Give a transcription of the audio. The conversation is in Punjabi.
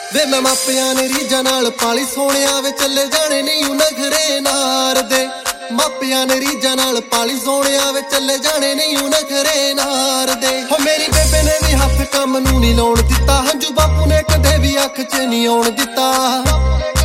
ਵੇ ਮੈਂ ਮਾਪਿਆਂ ਨੇ ਰੀਝਾਂ ਨਾਲ ਪਾਲੀ ਸੋਹਣਿਆ ਵੇ ਚੱਲੇ ਜਾਣੇ ਨਹੀਂ ਉਹ ਨਖਰੇ ਨਾਰ ਦੇ ਮਾਪਿਆਂ ਨੇ ਰੀਝਾਂ ਨਾਲ ਪਾਲੀ ਸੋਹਣਿਆ ਵੇ ਚੱਲੇ ਜਾਣੇ ਨਹੀਂ ਉਹ ਨਖਰੇ ਨਾਰ ਦੇ ਹੋ ਮੇਰੀ ਬੇਬੇ ਨੇ ਵੀ ਹੱਥ ਕੰਮ ਨੂੰ ਨਹੀਂ ਲਾਉਣ ਦਿੱਤਾ ਹੰਝੂ ਬਾਪੂ ਨੇ ਕਦੇ ਵੀ ਅੱਖ 'ਚ ਨਹੀਂ ਆਉਣ ਦਿੱਤਾ